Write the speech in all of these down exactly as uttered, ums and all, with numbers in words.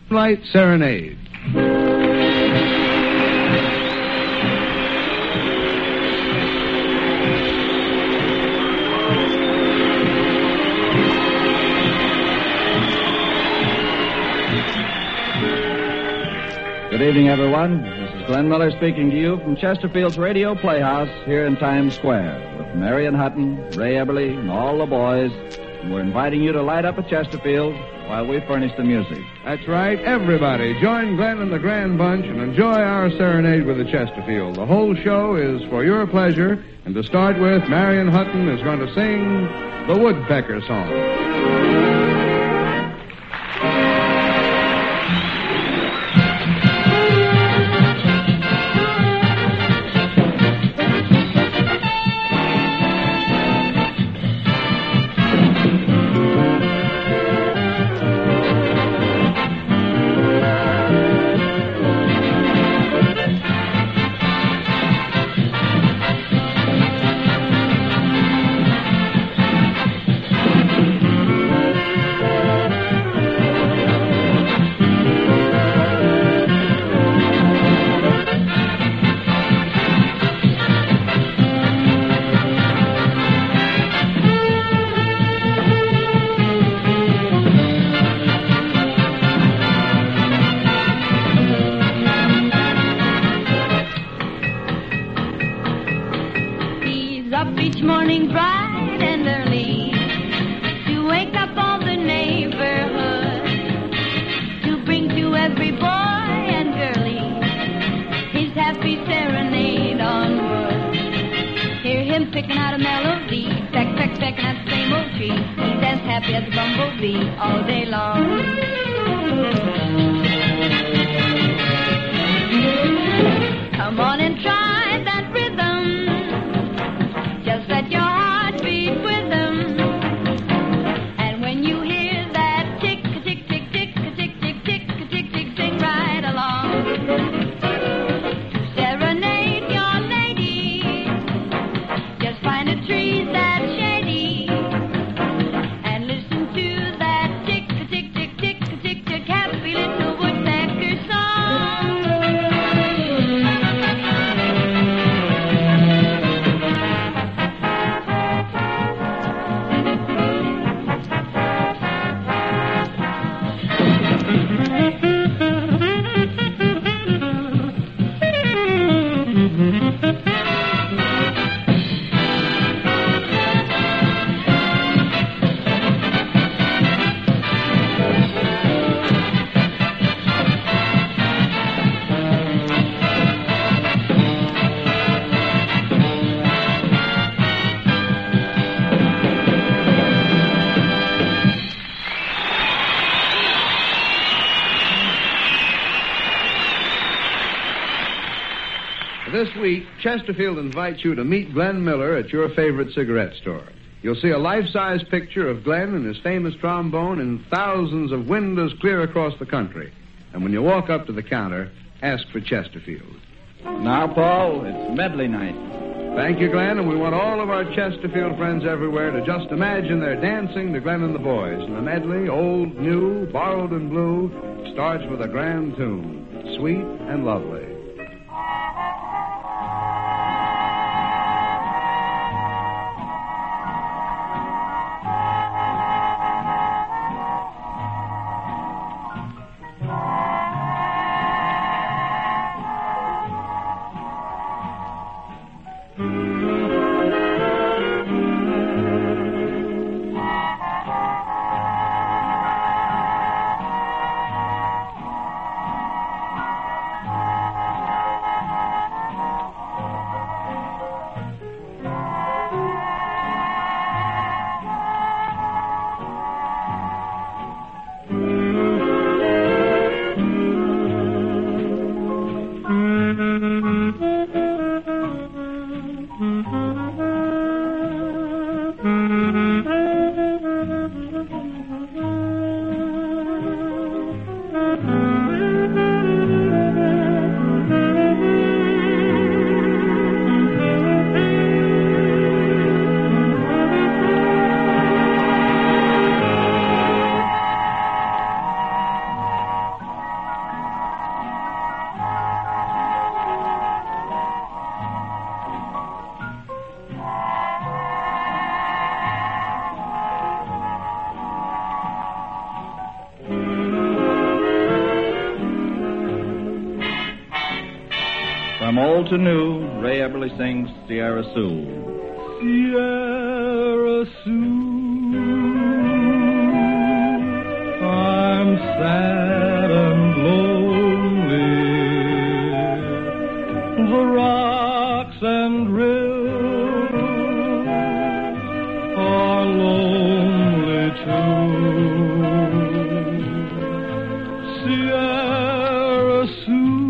Light Serenade. Good evening, everyone. This is Glenn Miller speaking to you from Chesterfield's Radio Playhouse here in Times Square with Marion Hutton, Ray Eberly, and all the boys. And we're inviting you to light up at Chesterfield while we furnish the music. That's right. Everybody, join Glenn and the Grand Bunch and enjoy our serenade with the Chesterfield. The whole show is for your pleasure. And to start with, Marion Hutton is going to sing the Woodpecker Song. Picking out a melody, peck, peck, pecking at the same old tree. He's as happy as a bumblebee all day long. Come on and try that rhythm. Just let your heart beat with them. And when you hear that tick, tick, tick, tick, tick, tick, tick, tick, tick, tick, sing right along. This week, Chesterfield invites you to meet Glenn Miller at your favorite cigarette store. You'll see a life-size picture of Glenn and his famous trombone in thousands of windows clear across the country. And when you walk up to the counter, ask for Chesterfield. Now, Paul, it's medley night. Thank you, Glenn, and we want all of our Chesterfield friends everywhere to just imagine they're dancing to Glenn and the Boys. And the medley, old, new, borrowed and blue, starts with a grand tune, sweet and lovely. old to new, Ray Eberly sings Sierra Sioux. Sierra Sioux, I'm sad and lonely. The rocks and rills are lonely too. Sierra Sioux,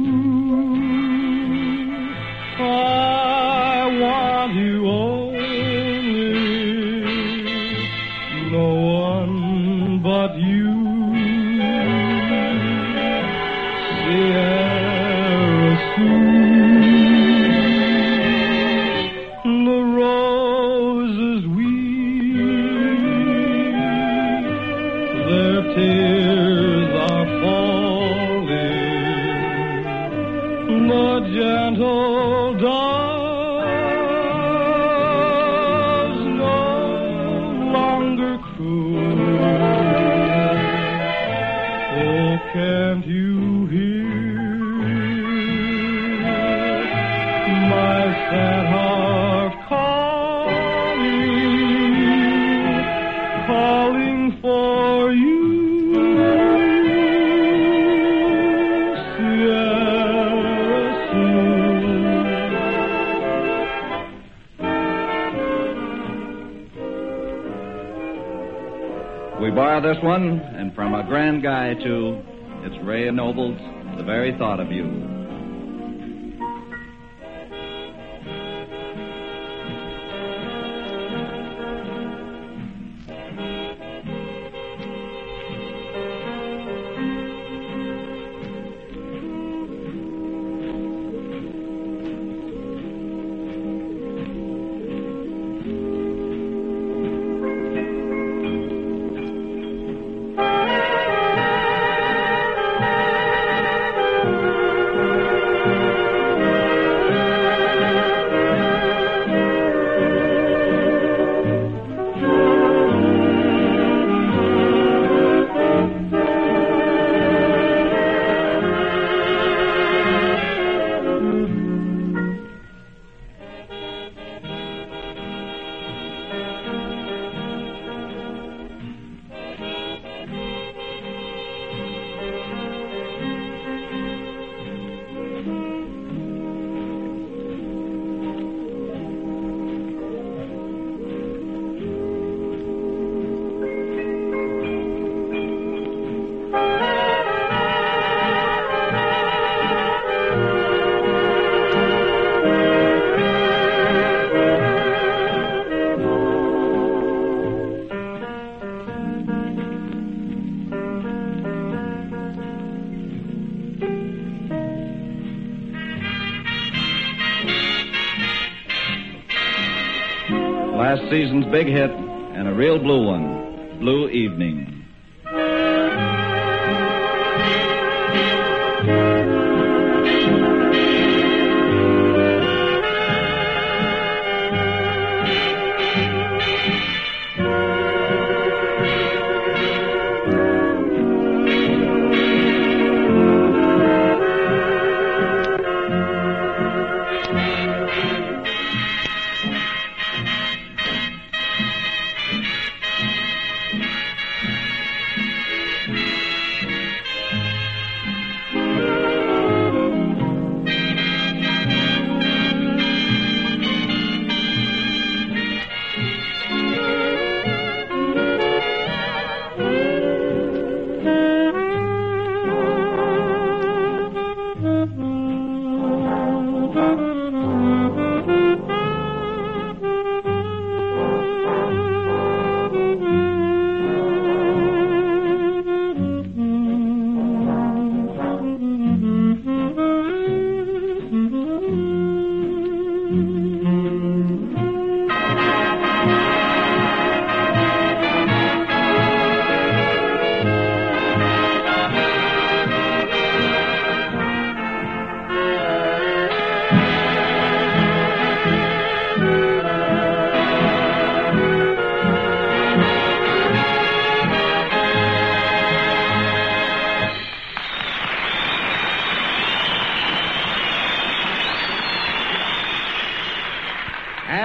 I want you only, no one but you. Sierra Sioux, the roses weep, their tears are falling, the gentle doves no longer coo. Oh, can't you hear my sad heart calling, calling for you? Sierra Sioux. We borrow this one, and from a grand guy, too, it's Ray Noble's The Very Thought of You. Last season's big hit, and a real blue one, Blue Evening.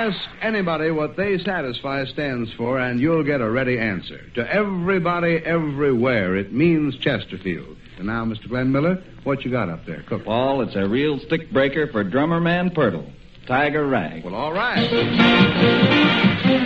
Ask anybody what They Satisfy stands for, and you'll get a ready answer. To everybody, everywhere, it means Chesterfield. And now, Mister Glenn Miller, what you got up there? Cook. Paul, it's a real stick breaker for drummer man Pirtle. Tiger Rag. Well, all right.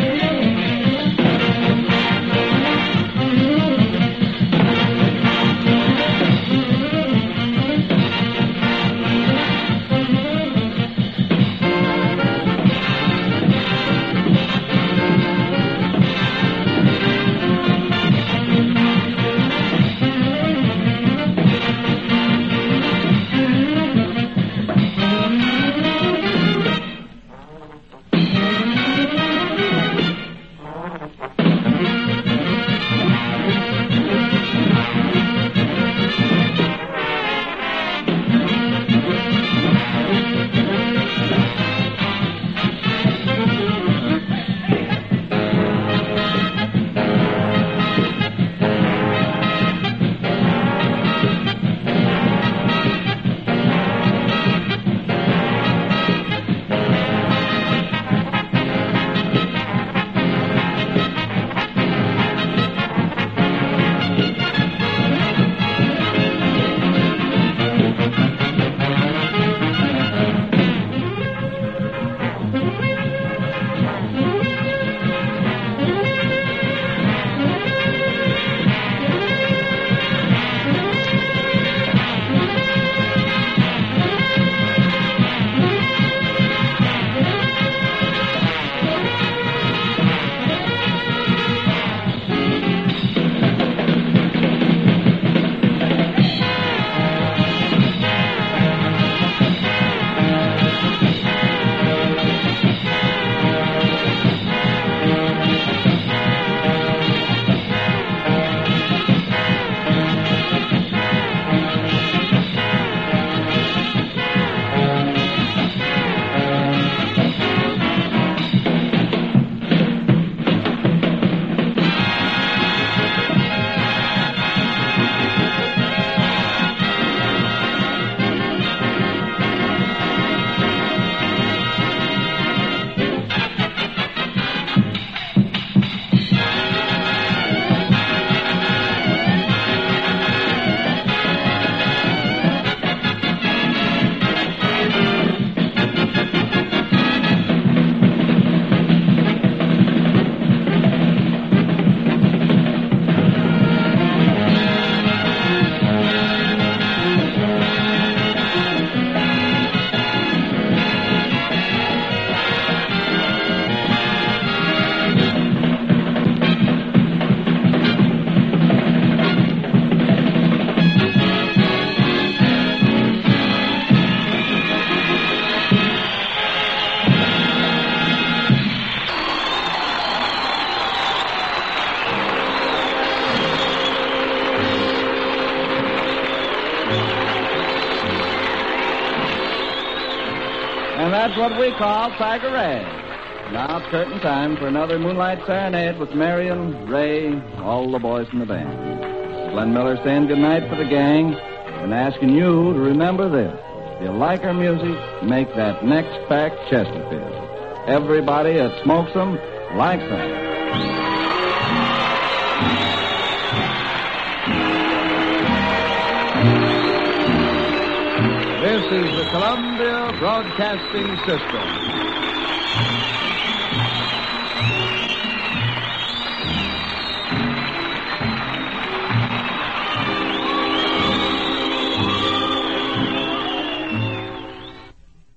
And that's what we call Tiger Rag. Now it's curtain time for another Moonlight Serenade with Marion, Ray, all the boys in the band. Glenn Miller saying goodnight for the gang and asking you to remember this. If you like our music, make that next pack Chesterfield. Everybody that smokes them likes them. This is the Columbia Broadcasting System.